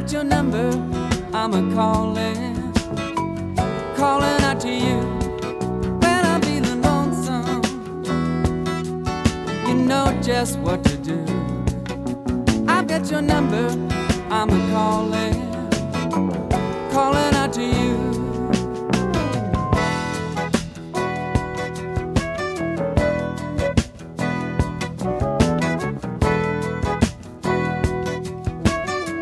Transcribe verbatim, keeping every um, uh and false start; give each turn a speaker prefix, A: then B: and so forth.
A: got your number, I'm a calling, calling out to you when I'm feeling lonesome. You know just what to do. I've got your number, I'm a calling.